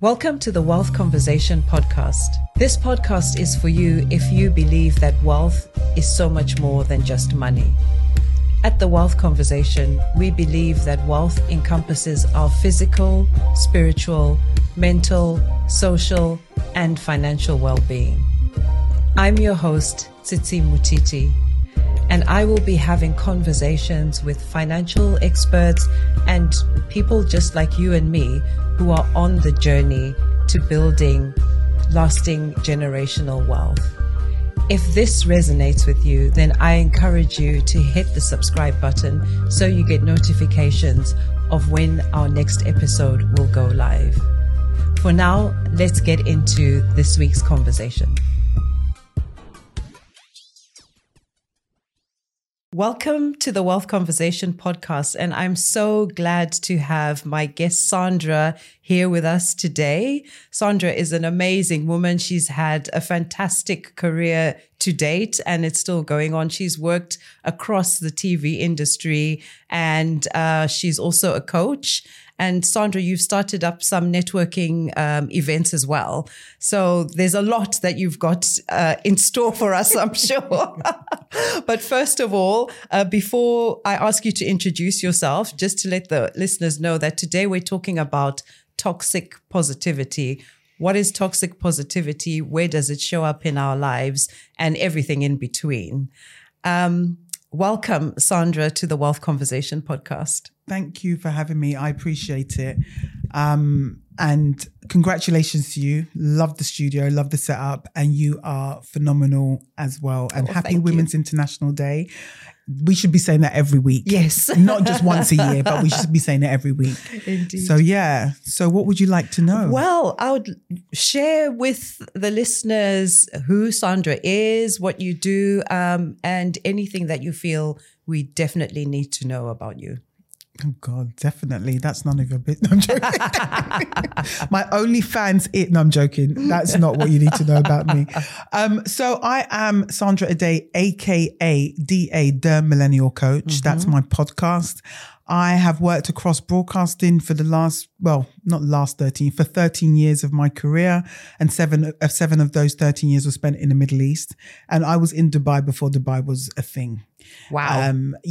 Welcome to the Wealth Conversation podcast. This podcast is for you if you believe that wealth is so much more than just money. At the Wealth Conversation, we believe that wealth encompasses our physical, spiritual, mental, social, and financial well-being. I'm your host, Tsitsi Mutiti, and I will be having conversations with financial experts and people just like you and me who are on the journey to building lasting generational wealth. If this resonates with you, then I encourage you to hit the subscribe button so you get notifications of when our next episode will go live. For now, let's get into this week's conversation. Welcome to the Wealth Conversation podcast, and I'm so glad to have my guest Sandra here with us today. Sandra is an amazing woman. She's had a fantastic career to date, and it's still going on. She's worked across the TV industry, and she's also a coach. And Sandra, you've started up some networking events as well. So there's a lot that you've got in store for us, I'm sure. But first of all, before I ask you to introduce yourself, just to let the listeners know that today we're talking about toxic positivity. What is toxic positivity? Where does it show up in our lives? And everything in between. Welcome, Sandra, to the Wealth Conversation podcast. Thank you for having me. I appreciate it. And congratulations to you. Love the studio, love the setup, and you are phenomenal as well. And happy Women's International Day. We should be saying that every week. Yes. Not just once a year, but we should be saying it every week. Indeed. So yeah. So what would you like to know? Well, I would share with the listeners who Sandra is, what you do, and anything that you feel we definitely need to know about you. Oh God, definitely. That's none of your business. No, I'm joking. My OnlyFans No, I'm joking. That's not what you need to know about me. So I am Sandra Ade, aka DA, the Millennial Coach. Mm-hmm. That's my podcast. I have worked across broadcasting for the for 13 years of my career, and seven of those 13 years were spent in the Middle East. And I was in Dubai before Dubai was a thing. Wow.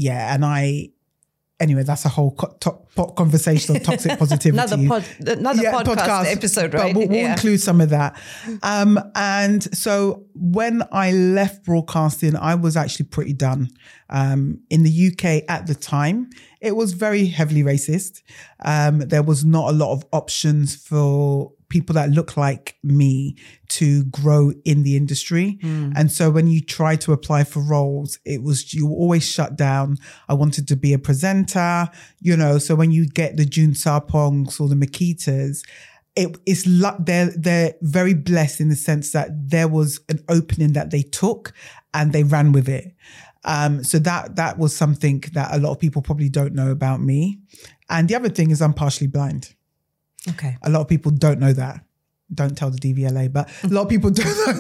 Anyway, that's a whole conversation on toxic positivity. another podcast episode, right? But we'll include some of that. And so when I left broadcasting, I was actually pretty done. In the UK at the time, it was very heavily racist. There was not a lot of options for people that look like me to grow in the industry. And so when you try to apply for roles, you were always shut down. I wanted to be a presenter, so when you get the June Sarpongs or the Makitas, they're very blessed in the sense that there was an opening that they took and they ran with it. So that was something that a lot of people probably don't know about me. And the other thing is I'm partially blind. Okay. A lot of people don't know that. Don't tell the DVLA, but a lot of people don't know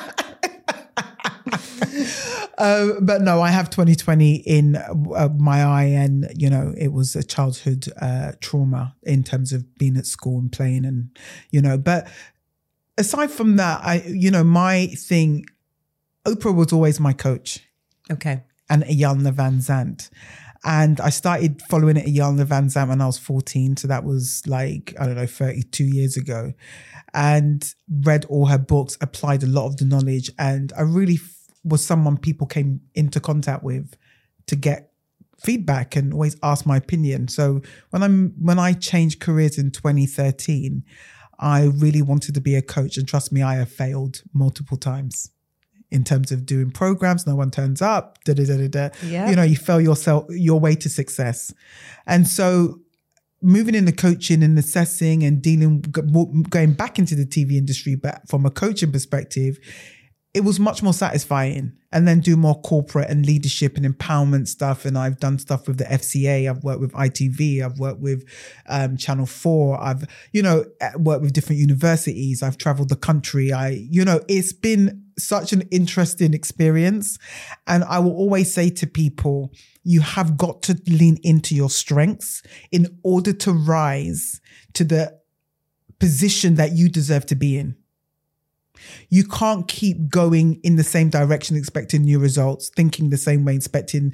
that. But no, I have 20/20 in my eye, and it was a childhood trauma in terms of being at school and playing, and But aside from that, my thing, Oprah was always my coach. Okay. And Iyanla Vanzant. And I started following Iyanla Vanzant when I was 14. So that was 32 years ago. And read all her books, applied a lot of the knowledge. And I really was someone people came into contact with to get feedback and always ask my opinion. So when I changed careers in 2013, I really wanted to be a coach. And trust me, I have failed multiple times. In terms of doing programs, no one turns up, Yeah. You fail your way to success. And so moving into coaching and assessing and going back into the TV industry, but from a coaching perspective, it was much more satisfying. And then do more corporate and leadership and empowerment stuff. And I've done stuff with the FCA. I've worked with ITV. I've worked with Channel 4. I've, worked with different universities. I've traveled the country. It's been such an interesting experience. And I will always say to people, you have got to lean into your strengths in order to rise to the position that you deserve to be in. You can't keep going in the same direction, expecting new results, thinking the same way, expecting,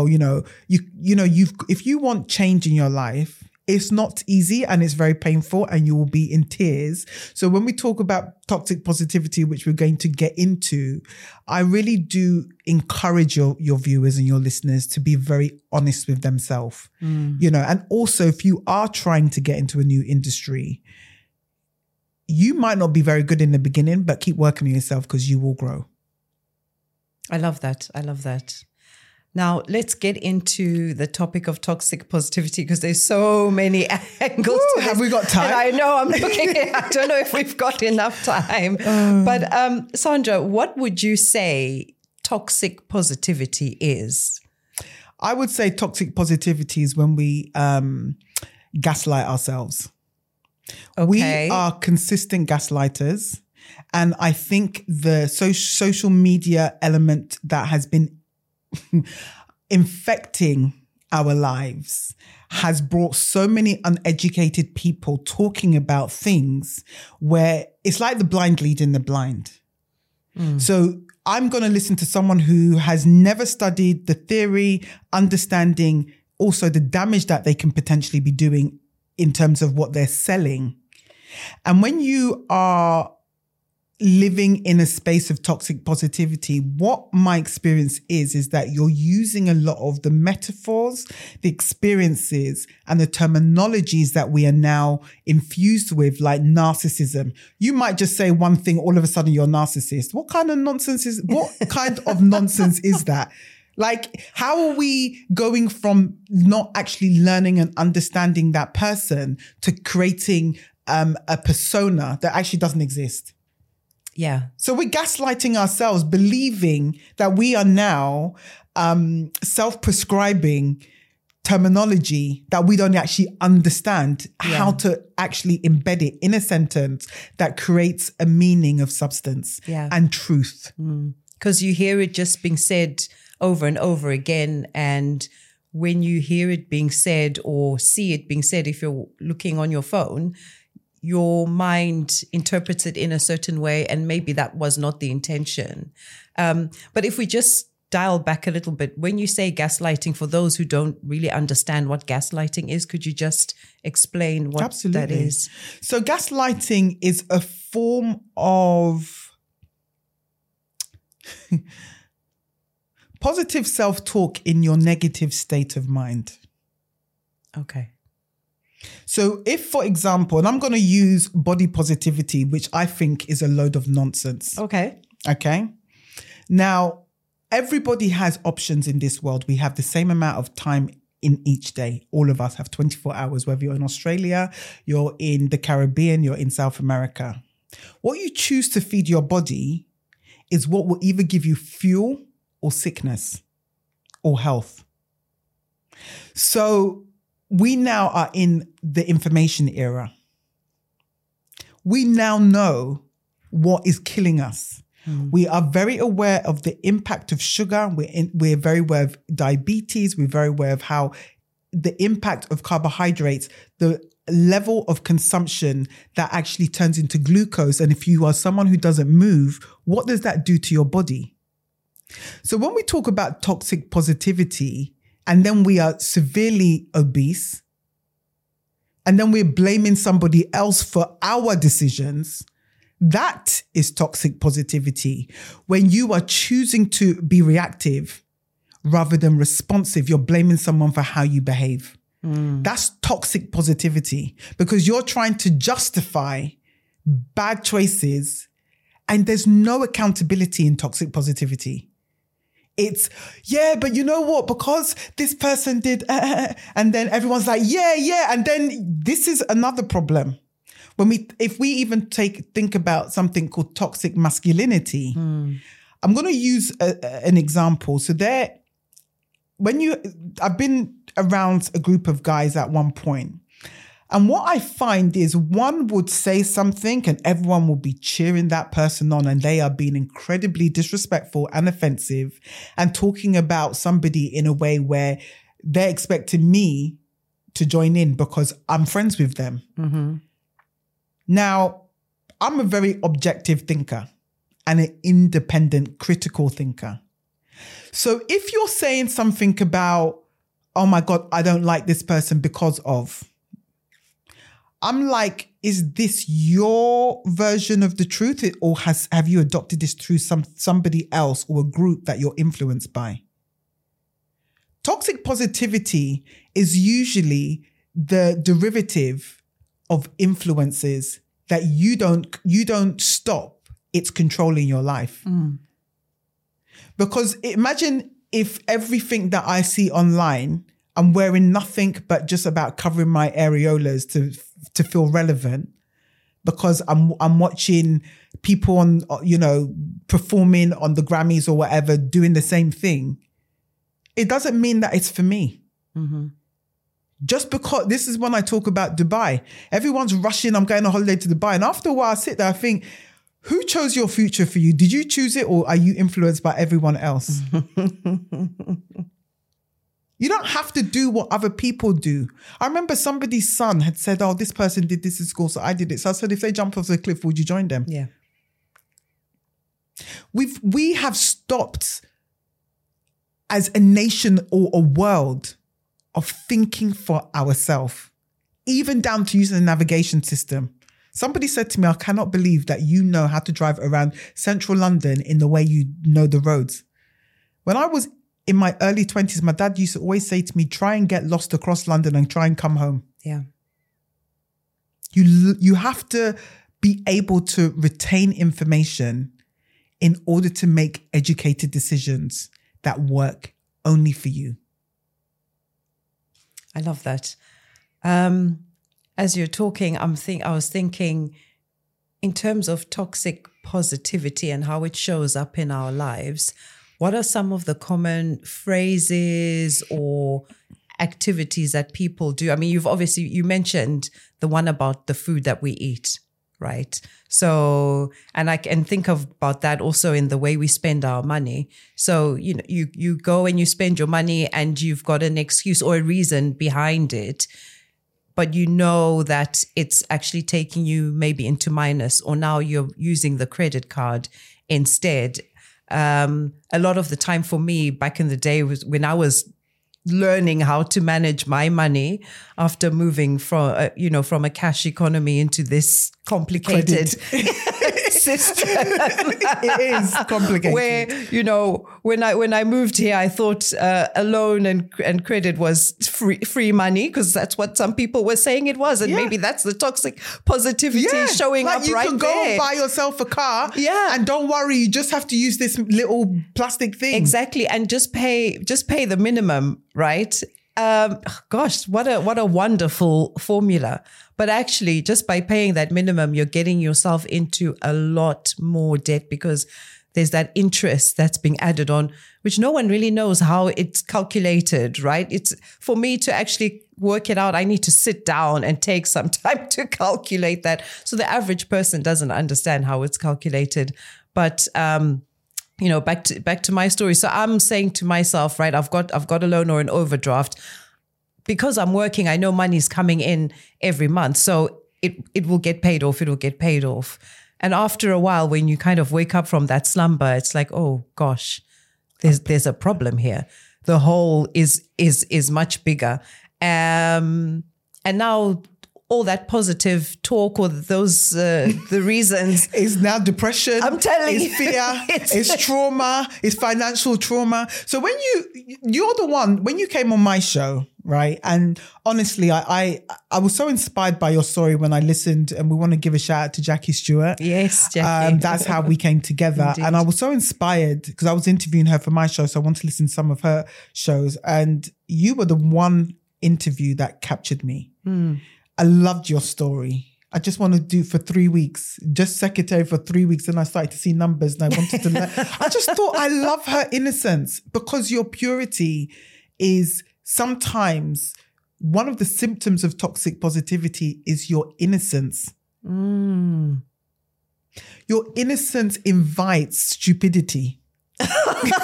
if you want change in your life, it's not easy and it's very painful and you will be in tears. So when we talk about toxic positivity, which we're going to get into, I really do encourage your viewers and your listeners to be very honest with themselves, and also if you are trying to get into a new industry, you might not be very good in the beginning, but keep working on yourself because you will grow. I love that. Now, let's get into the topic of toxic positivity because there's so many angles to this. Have we got time? And I know I'm looking I don't know if we've got enough time. But Sandra, what would you say toxic positivity is? I would say toxic positivity is when we gaslight ourselves. Okay. We are consistent gaslighters. And I think the social media element that has been infecting our lives has brought so many uneducated people talking about things where it's like the blind leading the blind. So I'm going to listen to someone who has never studied the theory, understanding also the damage that they can potentially be doing in terms of what they're selling. And when you are living in a space of toxic positivity, what my experience is that you're using a lot of the metaphors, the experiences, and the terminologies that we are now infused with, like narcissism. You might just say one thing, all of a sudden you're a narcissist. What kind of nonsense is that? Like, how are we going from not actually learning and understanding that person to creating a persona that actually doesn't exist? Yeah. So we're gaslighting ourselves, believing that we are now self-prescribing terminology that we don't actually understand how to actually embed it in a sentence that creates a meaning of substance and truth. Because you hear it just being said over and over again. And when you hear it being said or see it being said, if you're looking on your phone, your mind interprets it in a certain way, and maybe that was not the intention. But if we just dial back a little bit, when you say gaslighting, for those who don't really understand what gaslighting is, could you just explain what that is? So gaslighting is a form of positive self-talk in your negative state of mind. Okay. So if, for example, and I'm going to use body positivity, which I think is a load of nonsense. Okay. Now, everybody has options in this world. We have the same amount of time in each day. All of us have 24 hours, whether you're in Australia, you're in the Caribbean, you're in South America. What you choose to feed your body is what will either give you fuel or sickness or health. So we now are in the information era. We now know what is killing us. We are very aware of the impact of sugar. We're very aware of diabetes. We're very aware of how the impact of carbohydrates, the level of consumption that actually turns into glucose. And if you are someone who doesn't move, what does that do to your body? So when we talk about toxic positivity, and then we are severely obese, and then we're blaming somebody else for our decisions, that is toxic positivity. When you are choosing to be reactive rather than responsive, you're blaming someone for how you behave. That's toxic positivity, because you're trying to justify bad choices and there's no accountability in toxic positivity. It's, but you know what? Because this person did, and then everyone's like, yeah. And then this is another problem. If we even think about something called toxic masculinity, I'm going to use an example. So I've been around a group of guys at one point, and what I find is one would say something and everyone will be cheering that person on, and they are being incredibly disrespectful and offensive and talking about somebody in a way where they're expecting me to join in because I'm friends with them. Mm-hmm. Now, I'm a very objective thinker and an independent, critical thinker. So if you're saying something about, oh my God, I don't like this person because of, I'm like, is this your version of the truth, or have you adopted this through somebody else or a group that you're influenced by? Toxic positivity is usually the derivative of influences that you don't stop. It's controlling your life. Because imagine if everything that I see online, I'm wearing nothing but just about covering my areolas to feel relevant, because I'm watching people on, performing on the Grammys or whatever, doing the same thing. It doesn't mean that it's for me. Mm-hmm. Just because, this is when I talk about Dubai. Everyone's rushing, I'm going on holiday to Dubai. And after a while I sit there, I think, who chose your future for you? Did you choose it, or are you influenced by everyone else? You don't have to do what other people do. I remember somebody's son had said, oh, this person did this in school, so I did it. So I said, if they jump off the cliff, would you join them? Yeah. We have stopped as a nation or a world of thinking for ourselves, even down to using a navigation system. Somebody said to me, I cannot believe that you know how to drive around central London in the way you know the roads. When I was in my early 20s, my dad used to always say to me, try and get lost across London and try and come home. Yeah. You have to be able to retain information in order to make educated decisions that work only for you. I love that. As you're talking, I was thinking in terms of toxic positivity and how it shows up in our lives. What are some of the common phrases or activities that people do? I mean, you mentioned the one about the food that we eat, right? So, and I can think about that also in the way we spend our money. So, you go and you spend your money and you've got an excuse or a reason behind it, but you know that it's actually taking you maybe into minus, or now you're using the credit card instead. A lot of the time for me back in the day was when I was learning how to manage my money after moving from a cash economy into this complicated system. It is complicated. Where, when I moved here, I thought a loan and credit was free money, because that's what some people were saying it was. And maybe that's the toxic positivity showing up right there. You can go and buy yourself a car and don't worry, you just have to use this little plastic thing. Exactly. And just pay the minimum, right? Gosh, what a wonderful formula. But actually, just by paying that minimum, you're getting yourself into a lot more debt, because there's that interest that's being added on, which no one really knows how it's calculated, right? It's for me to actually work it out, I need to sit down and take some time to calculate that. So the average person doesn't understand how it's calculated. But back to my story. So I'm saying to myself, right, I've got a loan or an overdraft. Because I'm working, I know money's coming in every month. So it will get paid off. It'll get paid off. And after a while, when you kind of wake up from that slumber, it's like, oh gosh, there's a problem here. The hole is much bigger. And now all that positive talk, or those the reasons is now depression. I'm telling you, it's fear, it's trauma, it's financial trauma. So when you're the one, when you came on my show, right? And honestly, I was so inspired by your story when I listened, and we want to give a shout out to Jackie Stewart. Yes, Jackie. That's how we came together. Indeed. And I was so inspired because I was interviewing her for my show, so I want to listen to some of her shows. And you were the one interview that captured me. I loved your story. I just want to do for 3 weeks, just secretary for 3 weeks. And I started to see numbers and I wanted to learn. I just thought I love her innocence, because your purity is sometimes one of the symptoms of toxic positivity is your innocence. Your innocence invites stupidity.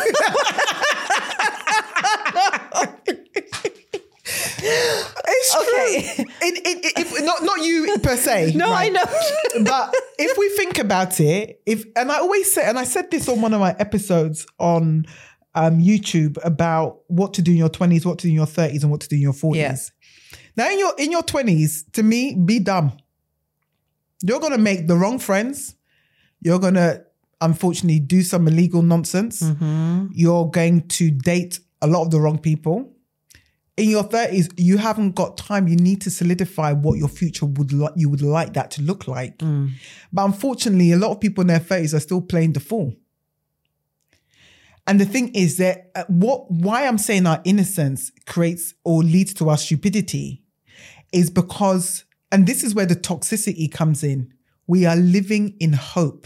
It's true. Okay. Not you per se. No, right? I know. But if we think about it, and I always say, and I said this on one of my episodes on YouTube about what to do in your 20s, what to do in your 30s, and what to do in your 40s. Yeah. Now, in your 20s, to me, be dumb. You're going to make the wrong friends. You're going to, unfortunately, do some illegal nonsense. Mm-hmm. You're going to date a lot of the wrong people. In your 30s, you haven't got time. You need to solidify what your future you would like that to look like. But unfortunately, a lot of people in their 30s are still playing the fool. And the thing is that why I'm saying our innocence creates or leads to our stupidity is because, and this is where the toxicity comes in, we are living in hope.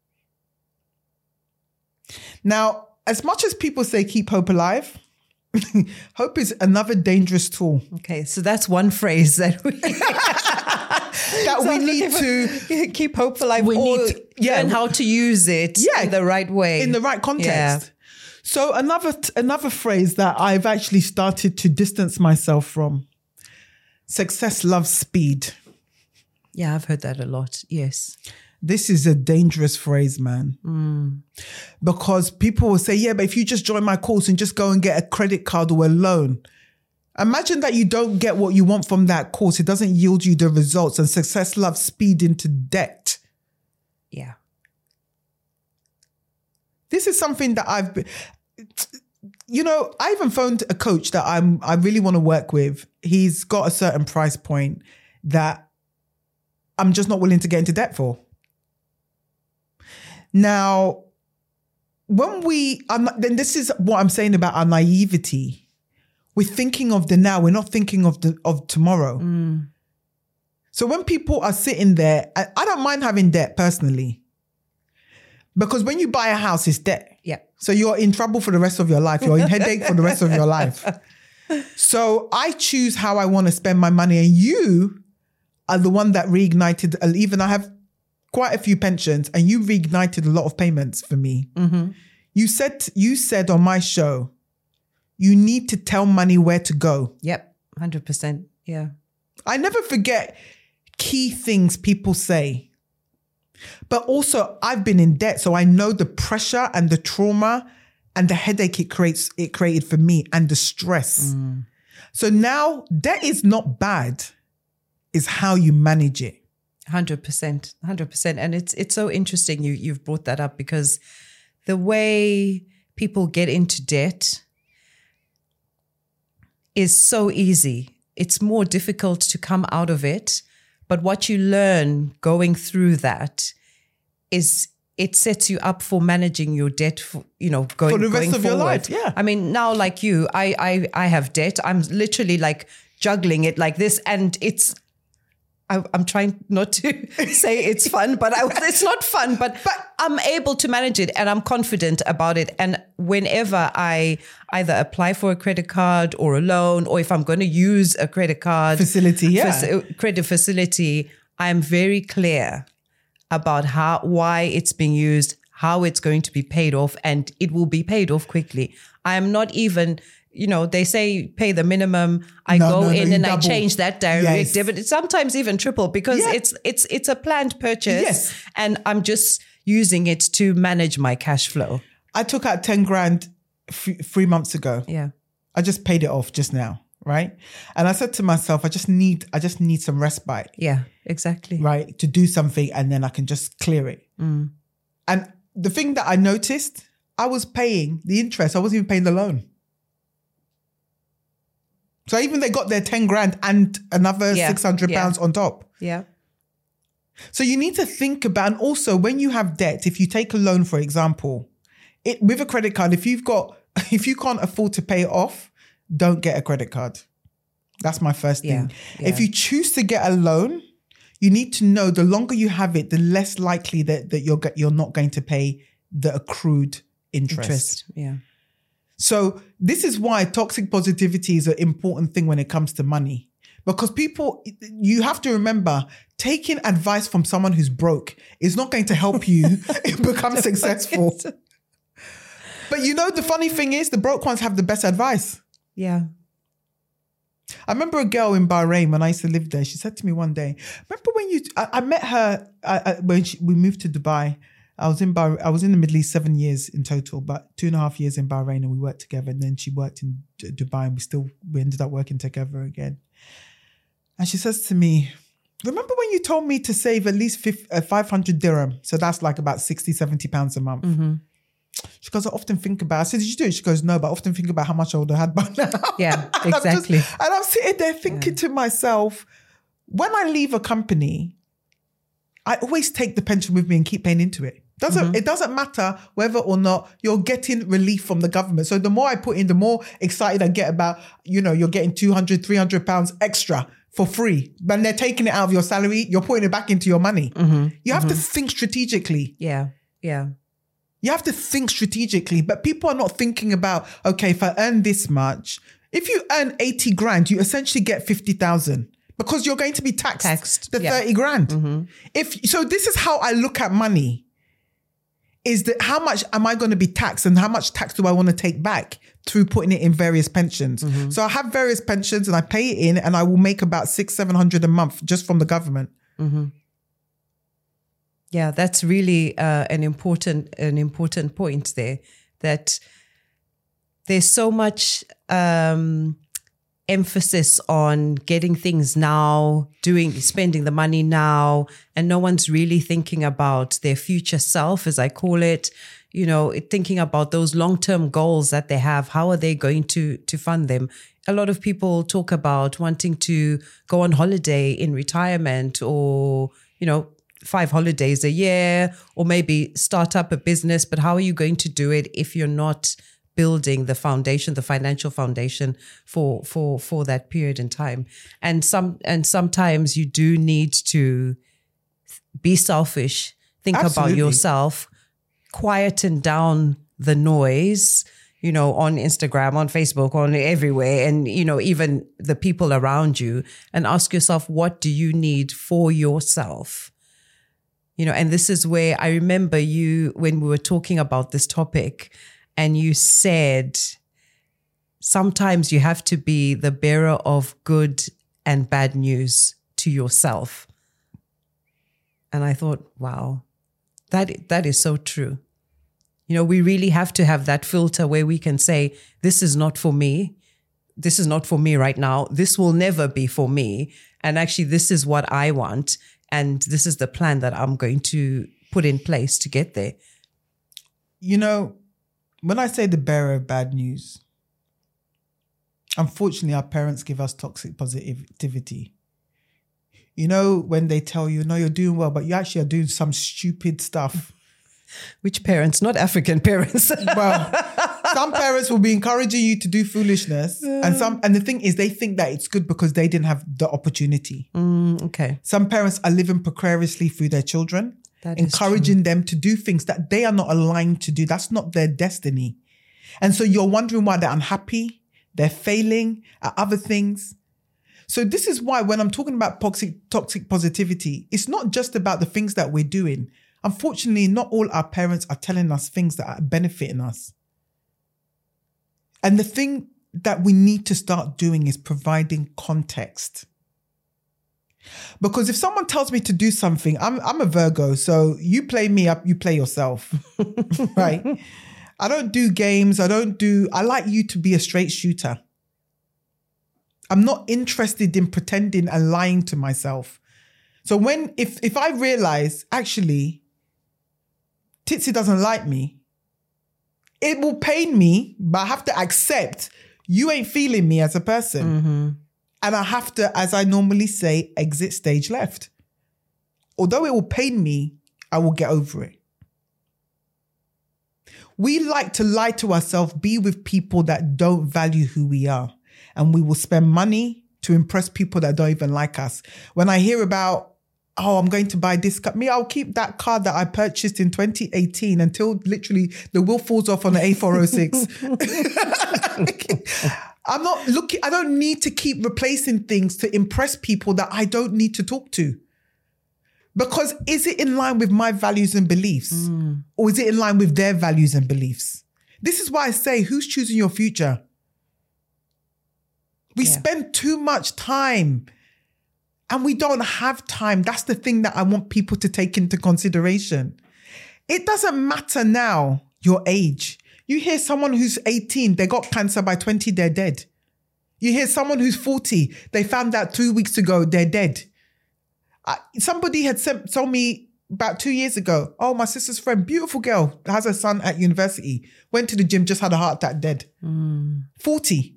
Now, as much as people say keep hope alive, hope is another dangerous tool. Okay, so that's one phrase that we we need to keep hope alive. Learn how to use it in the right way, in the right context. Yeah. So another phrase that I've actually started to distance myself from: success loves speed. Yeah, I've heard that a lot. Yes. This is a dangerous phrase, man. Because people will say, yeah, but if you just join my course and just go and get a credit card or a loan, imagine that you don't get what you want from that course. It doesn't yield you the results, and success loves speed into debt. Yeah. This is something that I even phoned a coach that I really want to work with. He's got a certain price point that I'm just not willing to get into debt for. Now, then this is what I'm saying about our naivety. We're thinking of the now. We're not thinking of tomorrow. So when people are sitting there, I don't mind having debt personally, because when you buy a house, it's debt. Yeah. So you're in trouble for the rest of your life. You're in headache for the rest of your life. So I choose how I want to spend my money, and you are the one that reignited. Even I have quite a few pensions, and you reignited a lot of payments for me. Mm-hmm. You said on my show, you need to tell money where to go. Yep, 100%. Yeah. I never forget key things people say. But also, I've been in debt, so I know the pressure and the trauma and the headache it created for me, and the stress. So now, debt is not bad. It's how you manage it. 100%. And it's so interesting you've brought that up, because the way people get into debt is so easy. It's more difficult to come out of it. But what you learn going through that is it sets you up for managing your debt for, going for the rest of forward. Your life. Yeah. I mean, now like you, I have debt. I'm literally like juggling it like this, and I'm trying not to say it's fun, but it's not fun, but I'm able to manage it, and I'm confident about it. And whenever I either apply for a credit card or a loan, or if I'm going to use a credit card facility, credit facility, I'm very clear about why it's being used, how it's going to be paid off, and it will be paid off quickly. I am not even... they say pay the minimum. I go in and I change that direct debit. It's sometimes even triple, because it's a planned purchase. Yes. And I'm just using it to manage my cash flow. I took out 10 grand 3 months ago. Yeah. I just paid it off just now, right? And I said to myself, I just need some respite. Yeah, exactly. Right, to do something, and then I can just clear it. And the thing that I noticed, I was paying the interest. I wasn't even paying the loan. So even they got their 10 grand and another £600 on top. Yeah. So you need to think about, and also when you have debt, if you take a loan, for example, with a credit card, if you can't afford to pay it off, don't get a credit card. That's my first thing. Yeah. If you choose to get a loan, you need to know the longer you have it, the less likely that you're not going to pay the accrued interest. Yeah. So this is why toxic positivity is an important thing when it comes to money. Because you have to remember, taking advice from someone who's broke is not going to help you become successful. But the funny thing is, the broke ones have the best advice. Yeah. I remember a girl in Bahrain when I used to live there. She said to me one day, remember when I met her when we moved to Dubai. I was in the Middle East 7 years in total, but 2.5 years in Bahrain, and we worked together. And then she worked in Dubai, and we ended up working together again. And she says to me, remember when you told me to save at least 500 dirham? So that's like about 60, 70 pounds a month. Mm-hmm. She goes, I often think about, I said, did you do it? She goes, no, but I often think about how much I would have had by now. Yeah, exactly. And I'm sitting there thinking to myself, when I leave a company, I always take the pension with me and keep paying into it. It doesn't matter whether or not you're getting relief from the government. So the more I put in, the more excited I get about, you're getting 200, 300 pounds extra for free. When they're taking it out of your salary, you're putting it back into your money. Mm-hmm. You have to think strategically. Yeah. You have to think strategically, but people are not thinking about, okay, if I earn this much, if you earn 80 grand, you essentially get 50,000 because you're going to be taxed the 30 grand. Mm-hmm. So this is how I look at money. Is that how much am I going to be taxed and how much tax do I want to take back through putting it in various pensions? Mm-hmm. So I have various pensions and I pay it in and I will make about 600-700 a month just from the government. Mm-hmm. Yeah, that's really an important point there, that there's so much emphasis on getting things now, spending the money now, and no one's really thinking about their future self, as I call it, thinking about those long-term goals that they have. How are they going to fund them? A lot of people talk about wanting to go on holiday in retirement or, 5 holidays a year, or maybe start up a business. But how are you going to do it if you're not building the foundation, the financial foundation for that period in time? And sometimes you do need to be selfish, think Absolutely. about yourself, quieten down the noise, on Instagram, on Facebook, on everywhere, and, even the people around you, and ask yourself, what do you need for yourself? And this is where I remember you, when we were talking about this topic, and you said, sometimes you have to be the bearer of good and bad news to yourself. And I thought, wow, that is so true. We really have to have that filter where we can say, this is not for me. This is not for me right now. This will never be for me. And actually, this is what I want. And this is the plan that I'm going to put in place to get there. When I say the bearer of bad news, unfortunately, our parents give us toxic positivity. When they tell you, no, you're doing well, but you actually are doing some stupid stuff. Which parents? Not African parents. Well, some parents will be encouraging you to do foolishness. And the thing is, they think that it's good because they didn't have the opportunity. Okay. Some parents are living precariously through their children, encouraging them to do things that they are not aligned to do. That's not their destiny. And so you're wondering why they're unhappy, they're failing at other things. So this is why when I'm talking about toxic positivity, it's not just about the things that we're doing. Unfortunately, not all our parents are telling us things that are benefiting us. And the thing that we need to start doing is providing context. Because if someone tells me to do something, I'm a Virgo, so you play me up, you play yourself, right? I don't do games. I like you to be a straight shooter. I'm not interested in pretending and lying to myself. So if I realize, actually, Titsy doesn't like me, it will pain me, but I have to accept you ain't feeling me as a person. Mm-hmm. And I have to, as I normally say, exit stage left. Although it will pain me, I will get over it. We like to lie to ourselves, be with people that don't value who we are. And we will spend money to impress people that don't even like us. When I hear about, I'm going to buy this car, I'll keep that car that I purchased in 2018 until literally the wheel falls off on the A406. I'm not looking, I don't need to keep replacing things to impress people that I don't need to talk to. Because is it in line with my values and beliefs? Or is it in line with their values and beliefs? This is why I say, who's choosing your future? We spend too much time and we don't have time. That's the thing that I want people to take into consideration. It doesn't matter now your age. You hear someone who's 18, they got cancer by 20, they're dead. You hear someone who's 40, they found out 2 weeks ago, they're dead. Somebody had told me about 2 years ago, oh, my sister's friend, beautiful girl, has a son at university, went to the gym, just had a heart attack, dead. 40.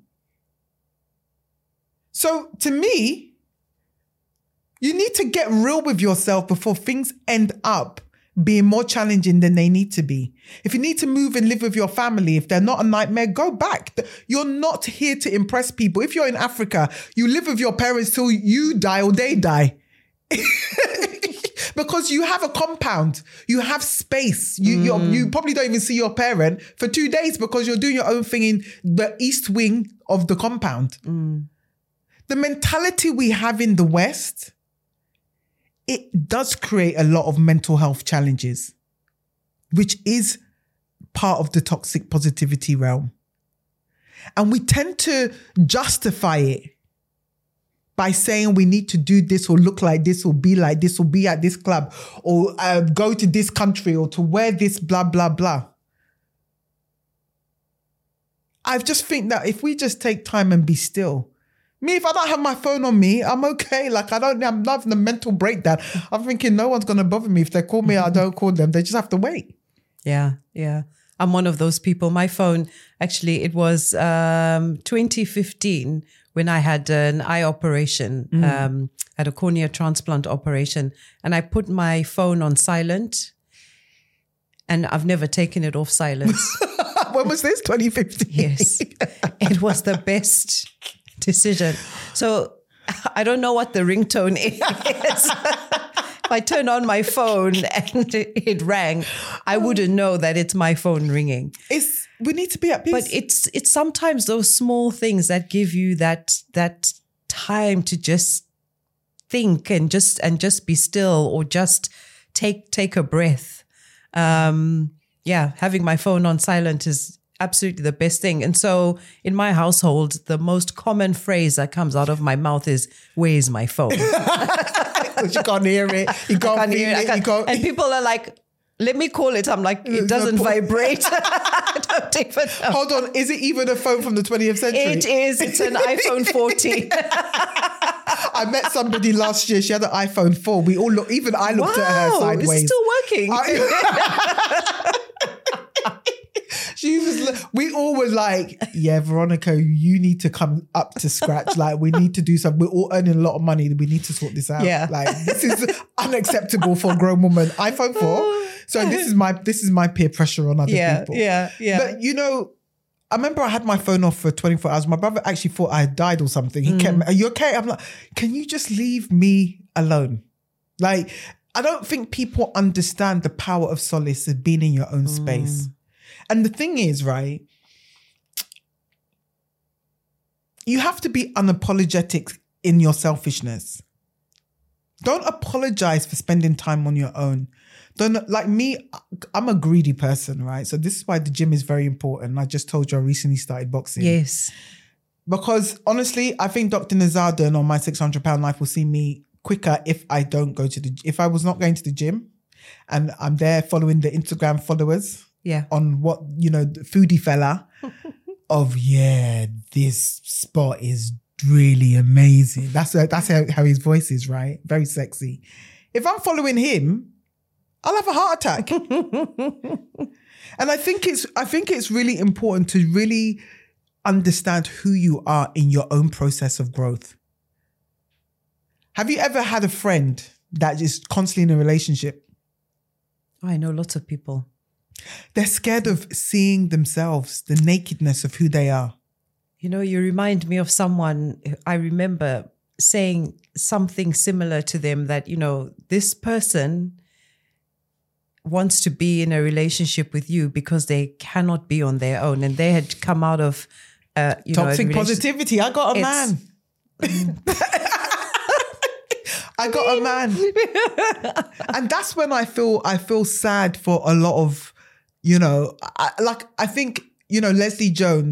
So to me, you need to get real with yourself before things end up being more challenging than they need to be. If you need to move and live with your family, if they're not a nightmare, go back. You're not here to impress people. If you're in Africa, you live with your parents till you die or they die. Because you have a compound, you have space. You probably don't even see your parent for 2 days because you're doing your own thing in the east wing of the compound. The mentality we have in the West, it does create a lot of mental health challenges, which is part of the toxic positivity realm. And we tend to justify it by saying we need to do this or look like this or be like this or be at this club or go to this country or to wear this blah, blah, blah. I just think that if we just take time and be still, me, if I don't have my phone on me, I'm okay. Like I'm not having a mental breakdown. I'm thinking no one's going to bother me. If they call me, I don't call them. They just have to wait. Yeah. I'm one of those people. My phone, actually, it was 2015 when I had an eye operation, had a cornea transplant operation, and I put my phone on silent, and I've never taken it off silence. When was this? 2015? Yes. It was the best decision. So I don't know what the ringtone is. If I turn on my phone and it rang, I wouldn't know that it's my phone ringing. We need to be at peace. But it's sometimes those small things that give you that time to just think and just be still or just take a breath. Having my phone on silent is absolutely the best thing. And so in my household, the most common phrase that comes out of my mouth is, "Where's my phone?" Because you can't hear it. You can't feel it. And people are like, "Let me call it." I'm like, it doesn't vibrate. I don't even know. Hold on. Is it even a phone from the 20th century? It is. It's an iPhone 14. I met somebody last year. She had an iPhone 4. We all looked, even I looked at her sideways. It's still working. We all were like, yeah, Veronica, you need to come up to scratch. Like, we need to do something. We're all earning a lot of money. We need to sort this out. Yeah. Like, this is unacceptable for a grown woman. iPhone 4. So this is my peer pressure on other people. Yeah. But I remember I had my phone off for 24 hours. My brother actually thought I had died or something. He kept me, "Are you okay?" I'm like, can you just leave me alone? Like, I don't think people understand the power of solace of being in your own space. And the thing is, right, you have to be unapologetic in your selfishness. Don't apologize for spending time on your own. Don't, like me, I'm a greedy person, right? So this is why the gym is very important. I just told you I recently started boxing. Yes. Because honestly, I think Dr. Nazardin on My 600 Pound Life will see me quicker if I don't go to if I was not going to the gym and I'm there following the Instagram followers. Yeah. On what, the foodie fella of, this spot is really amazing. That's how his voice is, right? Very sexy. If I'm following him, I'll have a heart attack. And I think it's really important to really understand who you are in your own process of growth. Have you ever had a friend that is constantly in a relationship? I know lots of people. They're scared of seeing themselves, the nakedness of who they are. You remind me of someone. I remember saying something similar to them that, this person wants to be in a relationship with you because they cannot be on their own. And they had come out of, toxic positivity. I got a man. I got a man. And that's when I feel sad for a lot of, I think, Leslie Jones,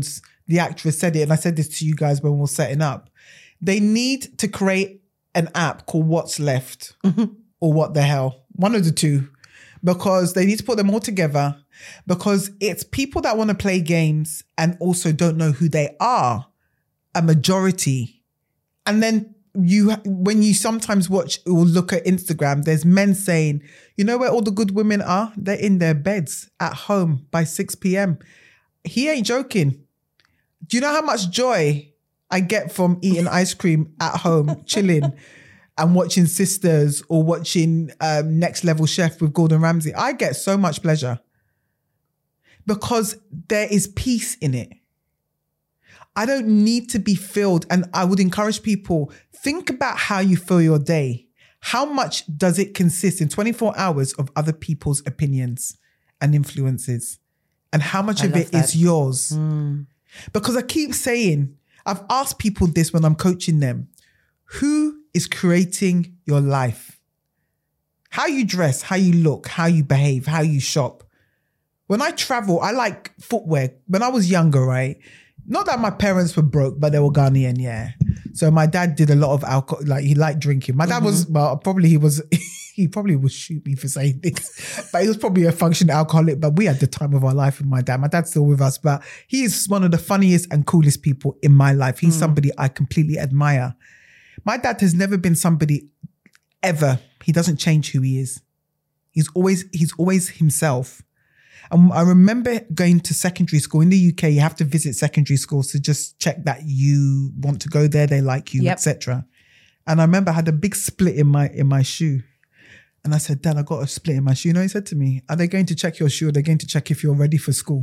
the actress said it, and I said this to you guys when we were setting up. They need to create an app called What's Left or What the Hell. One of the two. Because they need to put them all together, because it's people that want to play games and also don't know who they are, a majority. And then when you sometimes watch or look at Instagram, there's men saying, you know where all the good women are? They're in their beds at home by 6 p.m. He ain't joking. Do you know how much joy I get from eating ice cream at home, chilling, and watching Sisters or watching Next Level Chef with Gordon Ramsay? I get so much pleasure because there is peace in it. I don't need to be filled. And I would encourage people, think about how you fill your day. How much does it consist in 24 hours of other people's opinions and influences? And how much of it is yours? Because I keep saying, I've asked people this when I'm coaching them. Who is creating your life? How you dress, how you look, how you behave, how you shop. When I travel, I like footwear. When I was younger, right? Not that my parents were broke, but they were Ghanaian, yeah. So my dad did a lot of alcohol, like he liked drinking. My dad was, well, he probably would shoot me for saying this, but he was probably a functioning alcoholic, but we had the time of our life with my dad. My dad's still with us, but he is one of the funniest and coolest people in my life. He's somebody I completely admire. My dad has never been somebody ever. He doesn't change who he is. He's always himself. And I remember going to secondary school in the UK. You have to visit secondary schools to just check that you want to go there, they like you, etc. And I remember I had a big split in my shoe. And I said, Dad, I got a split in my shoe. You know, he said to me, are they going to check your shoe or are they going to check if you're ready for school?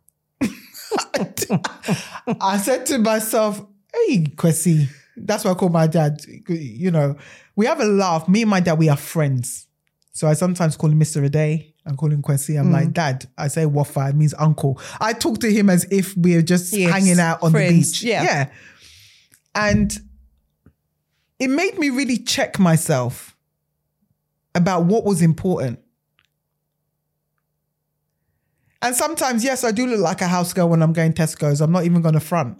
I said to myself, hey, Kwesi, that's what I call my dad. You know, we have a laugh. Me and my dad, we are friends. So I sometimes call him Mr. Aday. I call him Kwesi. I'm like, Dad. I say Wafa. It means uncle. I talk to him as if we're just hanging out on the beach. Yeah. And it made me really check myself about what was important. And sometimes, yes, I do look like a house girl when I'm going Tesco's. I'm not even going to front.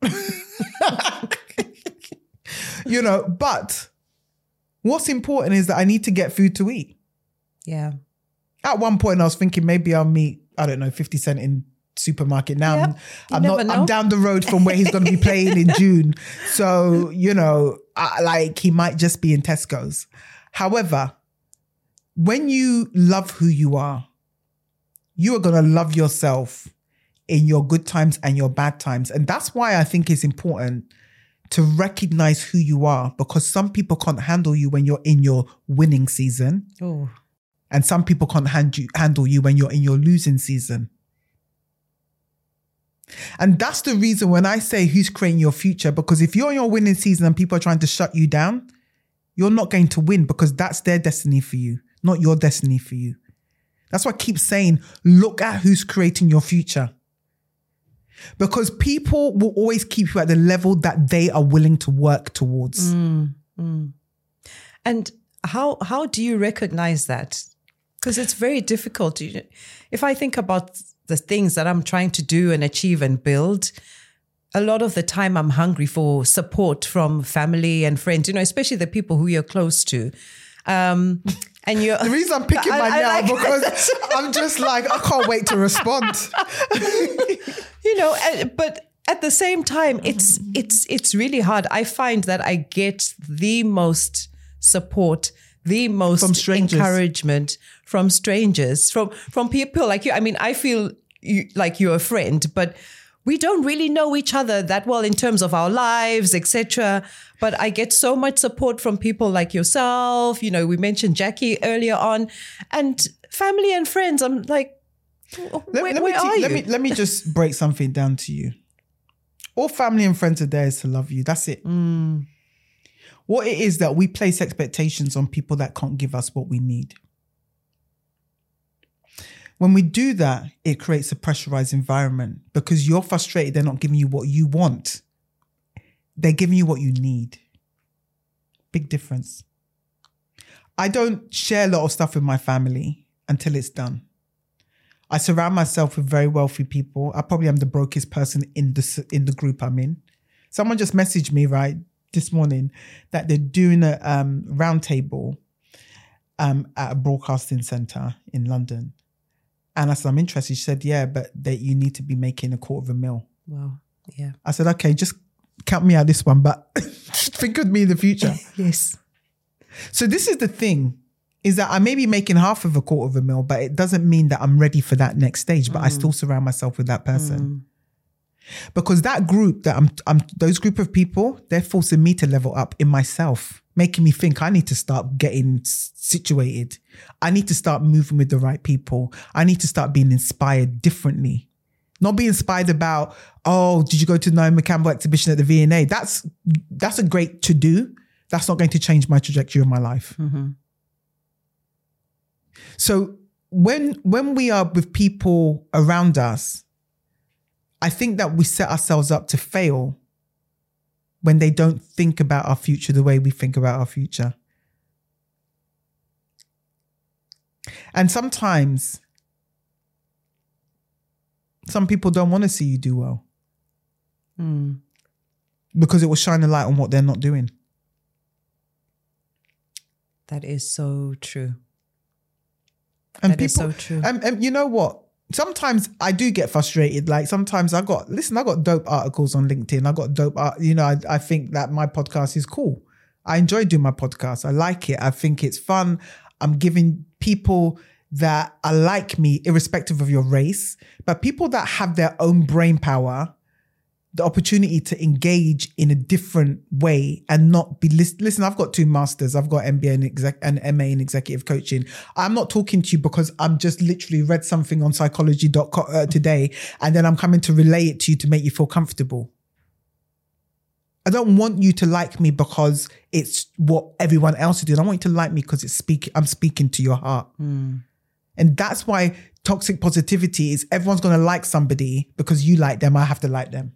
You know, but what's important is that I need to get food to eat. Yeah. At one point I was thinking maybe I'll meet, I don't know, 50 Cent in supermarket. Now I'm down the road from where he's going to be playing in June. So, you know, he might just be in Tesco's. However, when you love who you are going to love yourself in your good times and your bad times. And that's why I think it's important to recognize who you are, because some people can't handle you when you're in your winning season. Oh. And some people can't handle you when you're in your losing season. And that's the reason when I say who's creating your future, because if you're in your winning season and people are trying to shut you down, you're not going to win, because that's their destiny for you, not your destiny for you. That's why I keep saying, look at who's creating your future. Because people will always keep you at the level that they are willing to work towards. And how do you recognize that? Because it's very difficult. If I think about the things that I'm trying to do and achieve and build, a lot of the time I'm hungry for support from family and friends, you know, especially the people who you're close to. And you're the reason I'm picking my nail because I'm just like, I can't wait to respond. You know, but at the same time, it's really hard. I find that I get the most support, the most encouragement from strangers, from people like you. I mean, I feel like you're a friend, but we don't really know each other that well in terms of our lives, etc. But I get so much support from people like yourself. You know, we mentioned Jackie earlier on, and family and friends. I'm like, where are you? Let me just break something down to you. All family and friends are there is to love you. That's it. What it is that we place expectations on people that can't give us what we need. When we do that, it creates a pressurized environment because you're frustrated. They're not giving you what you want. They're giving you what you need. Big difference. I don't share a lot of stuff with my family until it's done. I surround myself with very wealthy people. I probably am the brokest person in the group I'm in. Someone just messaged me right this morning that they're doing a round table at a broadcasting centre in London. And I said, I'm interested. She said, yeah, but that you need to be making $250,000. Wow. Yeah. I said, okay, just count me out this one, but think of me in the future. Yes. So this is the thing, is that I may be making $250,000, but it doesn't mean that I'm ready for that next stage, but I still surround myself with that person. Because that group that those group of people, they're forcing me to level up in myself, making me think I need to start getting situated. I need to start moving with the right people. I need to start being inspired differently. Not be inspired about, oh, did you go to the Naomi Campbell exhibition at the V&A? That's a great to do. That's not going to change my trajectory of my life. Mm-hmm. So when we are with people around us, I think that we set ourselves up to fail when they don't think about our future the way we think about our future. And sometimes some people don't want to see you do well because it will shine a light on what they're not doing. That is so true. And that is so true. And you know what? Sometimes I do get frustrated. Like sometimes I got dope articles on LinkedIn. I got dope art. I think that my podcast is cool. I enjoy doing my podcast. I like it. I think it's fun. I'm giving people that are like me, irrespective of your race, but people that have their own brain power, the opportunity to engage in a different way and not be listen. I've got 2 masters. I've got MBA and MA in executive coaching. I'm not talking to you because I'm just literally read something on psychology.com today, and then I'm coming to relay it to you to make you feel comfortable. I don't want you to like me because it's what everyone else is doing. I want you to like me because I'm speaking to your heart. And that's why toxic positivity is everyone's going to like somebody because you like them. I have to like them.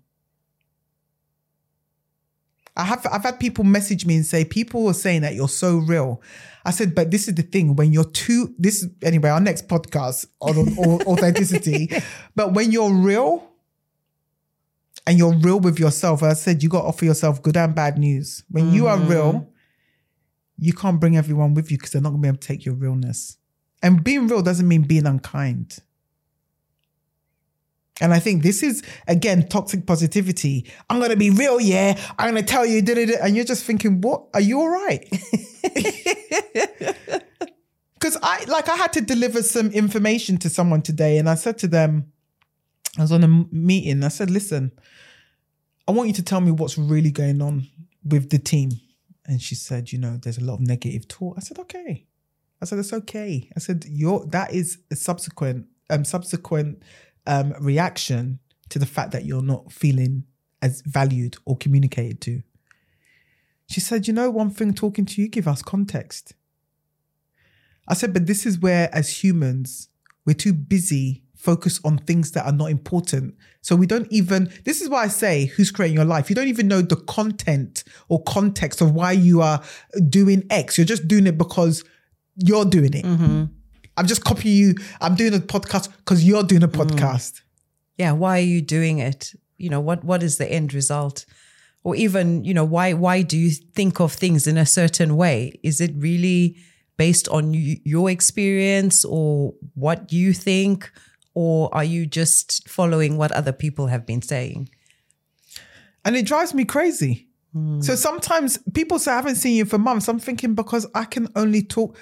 I've had people message me and say, people are saying that you're so real. I said, but this is the thing, when you're anyway, our next podcast on authenticity, but when you're real and you're real with yourself, I said, you got to offer yourself good and bad news. When you are real, you can't bring everyone with you because they're not going to be able to take your realness. And being real doesn't mean being unkind. And I think this is, again, toxic positivity. I'm going to be real, yeah. I'm going to tell you, and you're just thinking, what? Are you all right? Because I had to deliver some information to someone today, and I said to them, I was on a meeting, I said, listen, I want you to tell me what's really going on with the team. And she said, there's a lot of negative talk. I said, okay. I said, it's okay. I said, that is a subsequent reaction to the fact that you're not feeling as valued or communicated to. She said, one thing, talking to you, give us context. I said, but this is where as humans, we're too busy focused on things that are not important. So we don't even, this is why I say, who's creating your life? You don't even know the content or context of why you are doing X. You're just doing it because you're doing it. Mm-hmm. I'm just copying you. I'm doing a podcast because you're doing a podcast. Yeah. Why are you doing it? What is the end result? Or even, why do you think of things in a certain way? Is it really based on your experience or what you think? Or are you just following what other people have been saying? And it drives me crazy. So sometimes people say, I haven't seen you for months. I'm thinking because I can only talk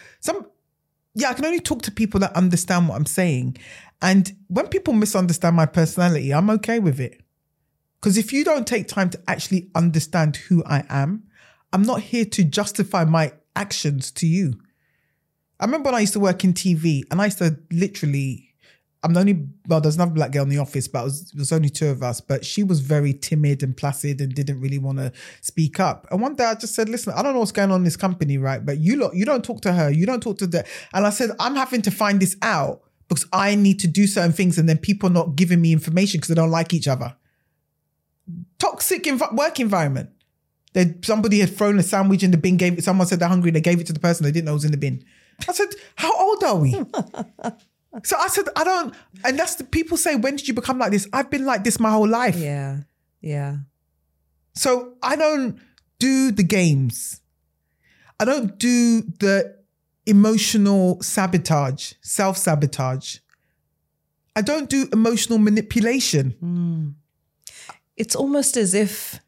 to people that understand what I'm saying. And when people misunderstand my personality, I'm okay with it. Because if you don't take time to actually understand who I am, I'm not here to justify my actions to you. I remember when I used to work in TV and I used to literally, there's another black girl in the office, but it was only 2 of us, but she was very timid and placid and didn't really want to speak up. And one day I just said, listen, I don't know what's going on in this company, right? But you don't talk to her, you don't talk to the, and I said, I'm having to find this out because I need to do certain things and then people are not giving me information because they don't like each other. Toxic work environment. Somebody had thrown a sandwich in the bin, someone said they're hungry, they gave it to the person, they didn't know it was in the bin. I said, how old are we? So I said, I don't, and that's the people say, when did you become like this? I've been like this my whole life. Yeah. Yeah. So I don't do the games. I don't do the emotional sabotage, self-sabotage. I don't do emotional manipulation. It's almost as if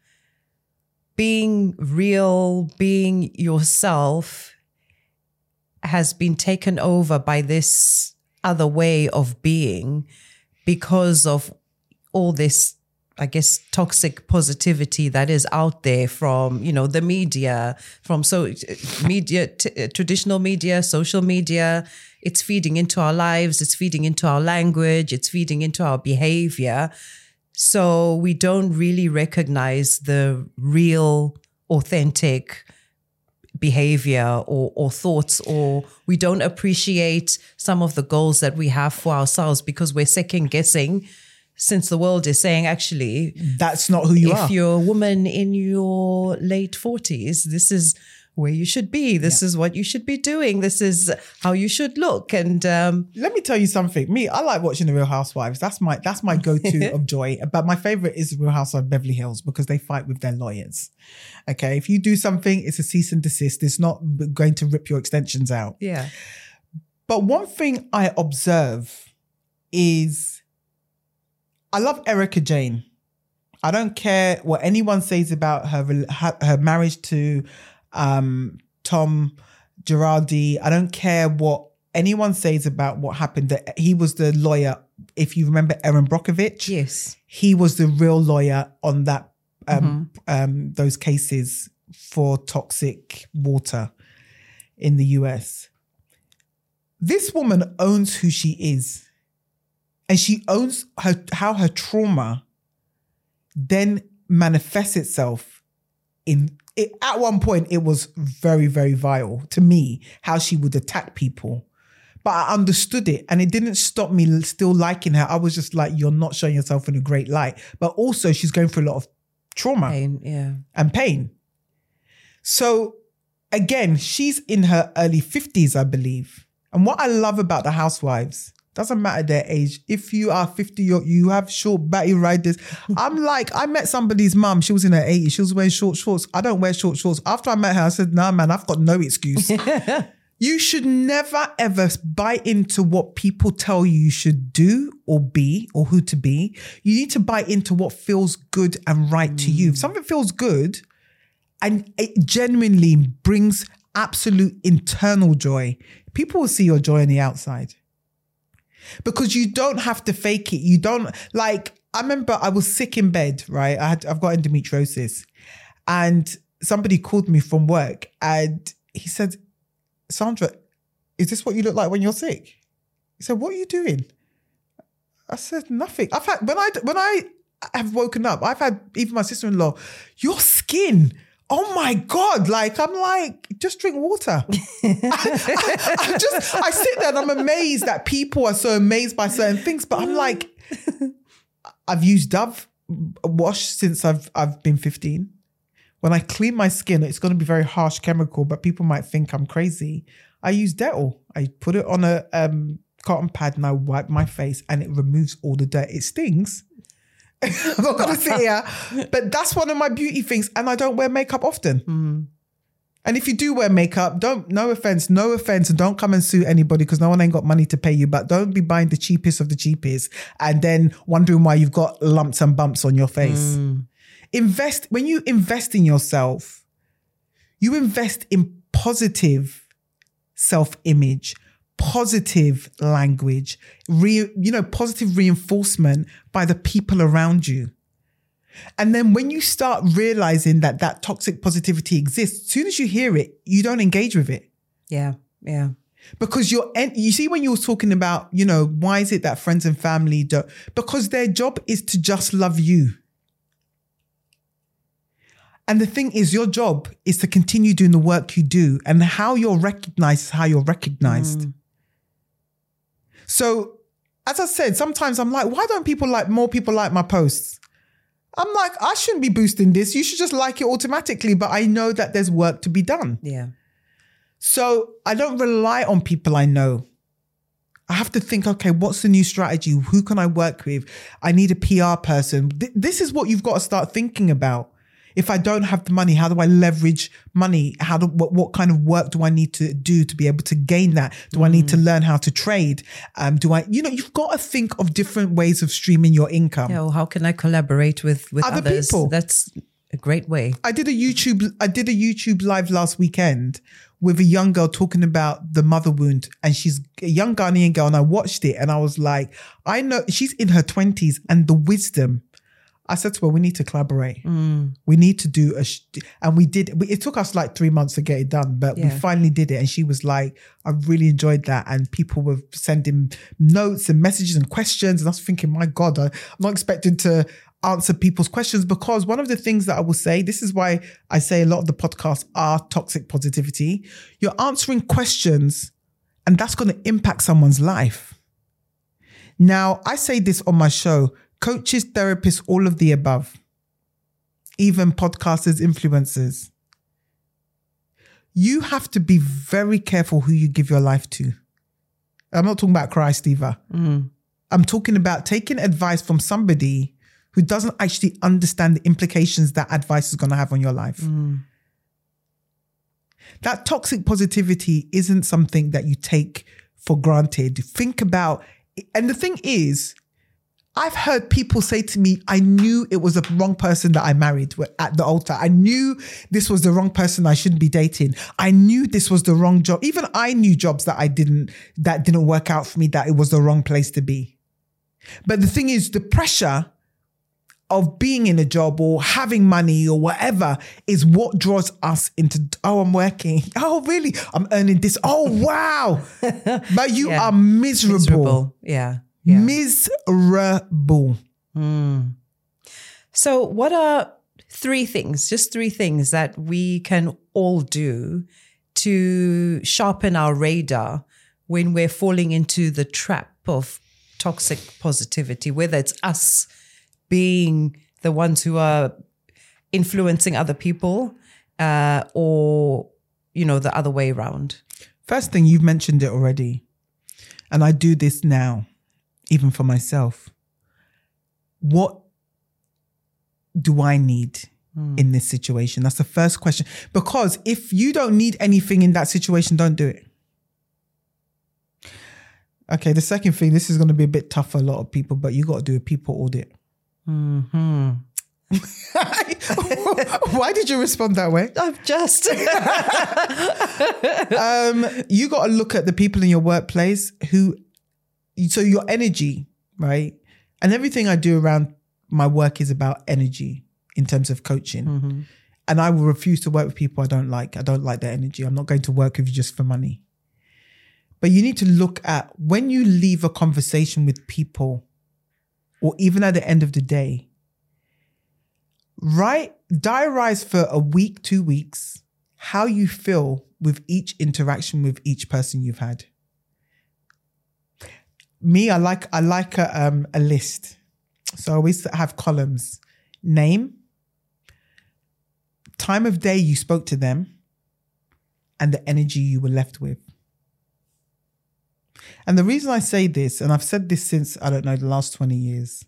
being real, being yourself has been taken over by this other way of being because of all this, I guess, toxic positivity that is out there from, the media, from traditional media, social media. It's feeding into our lives. It's feeding into our language. It's feeding into our behavior. So we don't really recognize the real, authentic behavior or thoughts, or we don't appreciate some of the goals that we have for ourselves because we're second guessing, since the world is saying, actually, that's not who you are. If you're a woman in your late 40s, this is where you should be. This is what you should be doing. This is how you should look. And let me tell you something. I like watching The Real Housewives. That's my go-to of joy. But my favorite is The Real Housewives of Beverly Hills because they fight with their lawyers. Okay, if you do something, it's a cease and desist. It's not going to rip your extensions out. Yeah. But one thing I observe is I love Erica Jane. I don't care what anyone says about her marriage to Tom Girardi. I don't care what anyone says about what happened. That he was the lawyer. If you remember Erin Brockovich, yes, he was the real lawyer on that those cases for toxic water in the US. This woman owns who she is, and she owns how her trauma then manifests itself in. At one point, it was very, very vile to me how she would attack people. But I understood it, and it didn't stop me still liking her. I was just like, you're not showing yourself in a great light. But also, she's going through a lot of trauma and pain. So again, she's in her early 50s, I believe. And what I love about the housewives, doesn't matter their age. If you are 50, you have short batty riders. I'm like, I met somebody's mum. She was in her 80s. She was wearing short shorts. I don't wear short shorts. After I met her, I said, nah, man, I've got no excuse. You should never, ever buy into what people tell you should do or be or who to be. You need to buy into what feels good and right to you. If something feels good and it genuinely brings absolute internal joy, people will see your joy on the outside. Because you don't have to fake it. You don't, like, I remember I was sick in bed, right? I've got endometriosis. And somebody called me from work and he said, Sandra, is this what you look like when you're sick? He said, what are you doing? I said, nothing. I've had, when I have woken up, I've had even my sister-in-law, your skin, oh my God. Like, I'm like, just drink water. I sit there and I'm amazed that people are so amazed by certain things, but I'm like, I've used Dove wash since I've been 15. When I clean my skin, it's going to be very harsh chemical, but people might think I'm crazy. I use Dettol. I put it on a cotton pad and I wipe my face and it removes all the dirt. It stings. I'm not going to sit here, but that's one of my beauty things. And I don't wear makeup often. And if you do wear makeup, no offense, and don't come and sue anybody because no one ain't got money to pay you, but don't be buying the cheapest of the cheapest and then wondering why you've got lumps and bumps on your face. When you invest in yourself, you invest in positive self-image, positive language, positive reinforcement by the people around you. And then when you start realizing that toxic positivity exists, as soon as you hear it, you don't engage with it. Yeah, yeah. Because you see when you were talking about, why is it that friends and family don't? Because their job is to just love you. And the thing is, your job is to continue doing the work you do, and how you're recognized is how you're recognized. So, as I said, sometimes I'm like, why don't more people like my posts? I'm like, I shouldn't be boosting this. You should just like it automatically. But I know that there's work to be done. Yeah. So I don't rely on people I know. I have to think, okay, what's the new strategy? Who can I work with? I need a PR person. This is what you've got to start thinking about. If I don't have the money, how do I leverage money? What kind of work do I need to do to be able to gain that? Do I need to learn how to trade? You've got to think of different ways of streaming your income. Yeah, well, how can I collaborate with Other others? people. That's a great way. I did a YouTube live last weekend with a young girl talking about the mother wound, and she's a young Ghanaian girl, and I watched it and I was like, I know she's in her 20s, and the wisdom. I said to her, we need to collaborate. We need to do and we did. It took us like 3 months to get it done, but we finally did it. And she was like, I really enjoyed that. And people were sending notes and messages and questions. And I was thinking, my God, I'm not expecting to answer people's questions, because one of the things that I will say, this is why I say a lot of the podcasts are toxic positivity. You're answering questions and that's going to impact someone's life. Now, I say this on my show, coaches, therapists, all of the above, even podcasters, influencers. You have to be very careful who you give your life to. I'm not talking about Christ either. I'm talking about taking advice from somebody who doesn't actually understand the implications that advice is going to have on your life. That toxic positivity isn't something that you take for granted. Think about, and the thing is, I've heard people say to me, I knew it was the wrong person that I married at the altar. I knew this was the wrong person I shouldn't be dating. I knew this was the wrong job. Even I knew jobs that didn't work out for me, that it was the wrong place to be. But the thing is, the pressure of being in a job or having money or whatever is what draws us into, oh, I'm working. Oh, really? I'm earning this. Oh, wow. But you are miserable. Yeah. Miserable. So what are just three things that we can all do to sharpen our radar when we're falling into the trap of toxic positivity, whether it's us being the ones who are influencing other people or, the other way around? First thing, you've mentioned it already, and I do this now, even for myself. What do I need in this situation? That's the first question. Because if you don't need anything in that situation, don't do it. Okay, the second thing, this is going to be a bit tough for a lot of people, but you got to do a people audit. Why did you respond that way? I've just... You got to look at the people in your workplace so your energy, right? And everything I do around my work is about energy in terms of coaching. And I will refuse to work with people I don't like. I don't like their energy. I'm not going to work with you just for money. But you need to look at when you leave a conversation with people, or even at the end of the day, diarize for a week, 2 weeks, how you feel with each interaction with each person you've had. Me, I like a list. So I always have columns: name, time of day you spoke to them, and the energy you were left with. And the reason I say this, and I've said this since, I don't know, the last 20 years,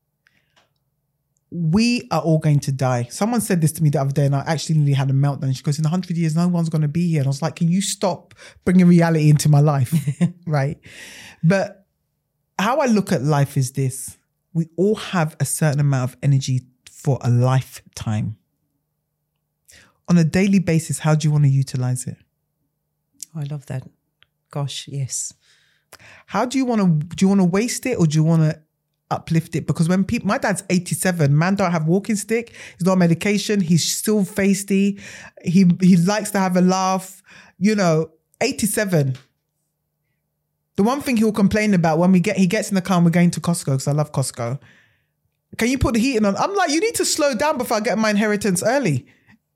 we are all going to die. Someone said this to me the other day and I actually nearly had a meltdown. She goes, in 100 years, no one's going to be here. And I was like, can you stop bringing reality into my life? Right? But how I look at life is this. We all have a certain amount of energy for a lifetime. On a daily basis, how do you want to utilize it? Oh, I love that. Gosh, yes. How do you want to waste it, or do you want to uplift it? Because when my dad's 87, man don't have walking stick, he's not on medication, he's still feisty, he likes to have a laugh, 87. The one thing he'll complain about when he gets in the car and we're going to Costco, because I love Costco. Can you put the heating on? I'm like, you need to slow down before I get my inheritance early.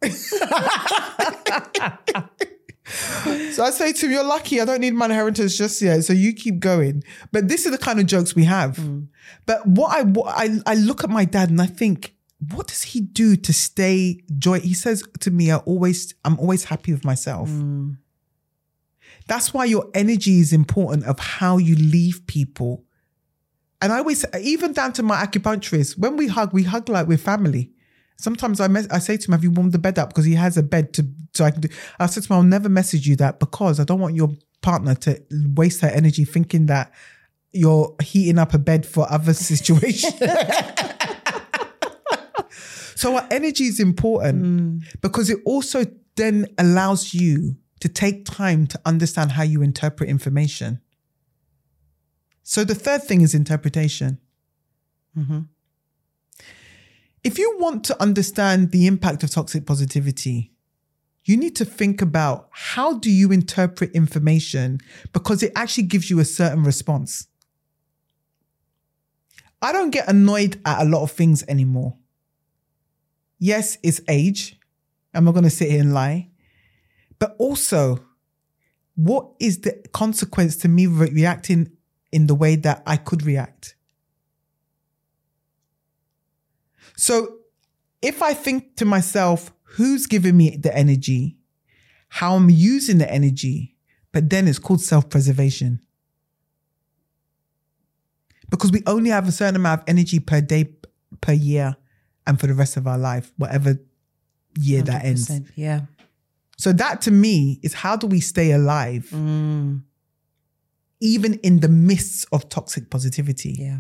So I say to him, you're lucky, I don't need my inheritance just yet, so you keep going. But this is the kind of jokes we have. But what I look at my dad and I think, what does he do to stay joy? He says to me, I'm always happy with myself. That's why your energy is important of how you leave people. And I always, even down to my acupuncturist, when we hug like we're family. Sometimes I say to him, have you warmed the bed up? Because he has a bed so I can do. I said to him, I'll never message you that because I don't want your partner to waste her energy thinking that you're heating up a bed for other situations. So our energy is important because it also then allows you to take time to understand how you interpret information. So the third thing is interpretation. Mm-hmm. If you want to understand the impact of toxic positivity, you need to think about how do you interpret information because it actually gives you a certain response. I don't get annoyed at a lot of things anymore. Yes, it's age. I'm not going to sit here and lie. But also, what is the consequence to me reacting in the way that I could react? So if I think to myself, who's giving me the energy, how I'm using the energy, but then it's called self-preservation. Because we only have a certain amount of energy per day, per year, and for the rest of our life, whatever year that ends. Yeah. So that to me is how do we stay alive, even in the midst of toxic positivity? Yeah.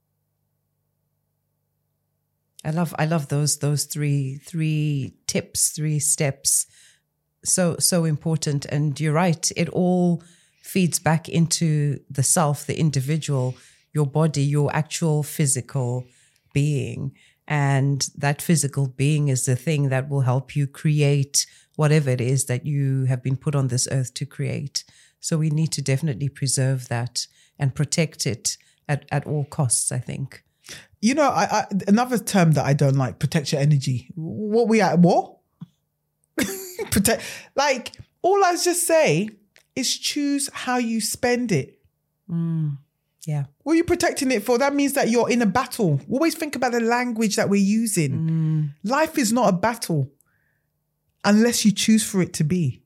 I love those three tips, 3 steps. So important. And you're right. It all feeds back into the self, the individual, your body, your actual physical being. And that physical being is the thing that will help you create whatever it is that you have been put on this earth to create. So we need to definitely preserve that and protect it at all costs, I think. You know, I another term that I don't like, protect your energy. What we at war? Protect, like, all I just say is choose how you spend it. Yeah. What are you protecting it for? That means that you're in a battle. Always think about the language that we're using. Life is not a battle unless you choose for it to be.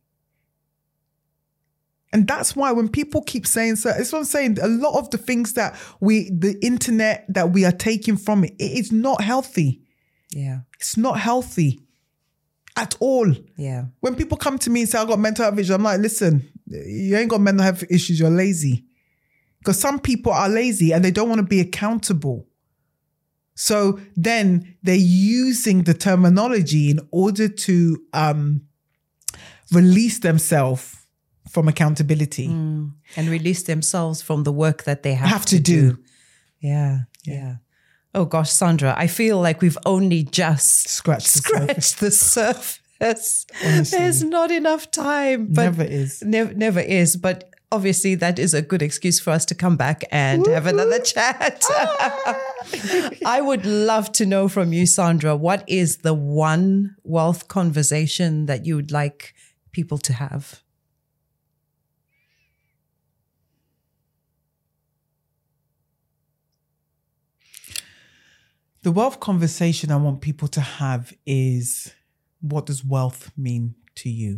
And that's why when people keep saying, so it's what I'm saying, a lot of the things that the internet that we are taking from it is not healthy. Yeah. It's not healthy at all. Yeah. When people come to me and say, I've got mental health issues, I'm like, listen, you ain't got mental health issues, you're lazy. Because some people are lazy and they don't want to be accountable. So then they're using the terminology in order to release themselves from accountability. And release themselves from the work that they have to do. Yeah. Oh gosh, Sandra, I feel like we've only just scratched the surface. Honestly. There's not enough time. But Never is. Never is. But obviously that is a good excuse for us to come back and have another chat. I would love to know from you, Sandra, what is the one wealth conversation that you would like people to have? The wealth conversation I want people to have is, what does wealth mean to you?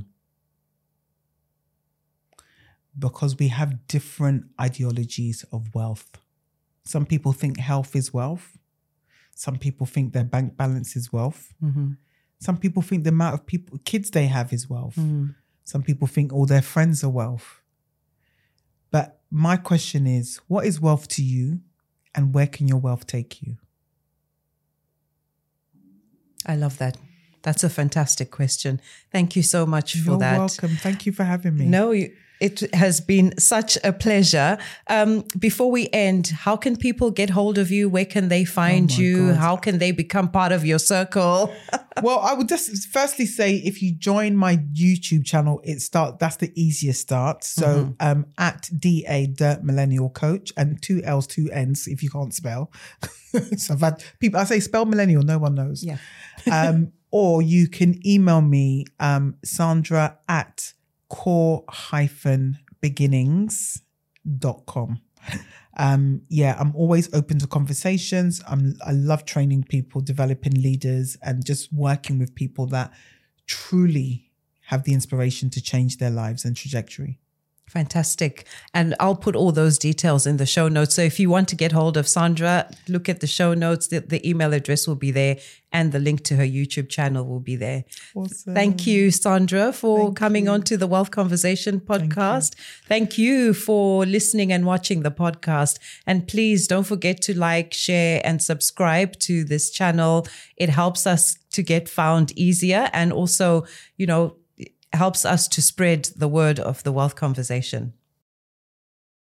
Because we have different ideologies of wealth. Some people think health is wealth. Some people think their bank balance is wealth. Some people think the amount of kids they have is wealth. Some people think all their friends are wealth. But my question is, what is wealth to you and where can your wealth take you? I love that. That's a fantastic question. Thank you so much for that. You're welcome. Thank you for having me. No, it has been such a pleasure. Before we end, how can people get hold of you? Where can they find you? God. How can they become part of your circle? Well, I would just firstly say, if you join my YouTube channel, that's the easiest start. So at DA Dirt Millennial Coach, and 2 L's, 2 N's if you can't spell. So I've had people, I say spell millennial, no one knows. Yeah. Or you can email me, Sandra at core-beginnings.com. I'm always open to conversations. I love training people, developing leaders, and just working with people that truly have the inspiration to change their lives and trajectory. Fantastic. And I'll put all those details in the show notes. So if you want to get hold of Sandra, look at the show notes. The email address will be there and the link to her YouTube channel will be there. Awesome. Thank you, Sandra, for coming on to the Wealth Conversation podcast. Thank you for listening and watching the podcast. And please don't forget to like, share, and subscribe to this channel. It helps us to get found easier and also, helps us to spread the word of the Wealth Conversation.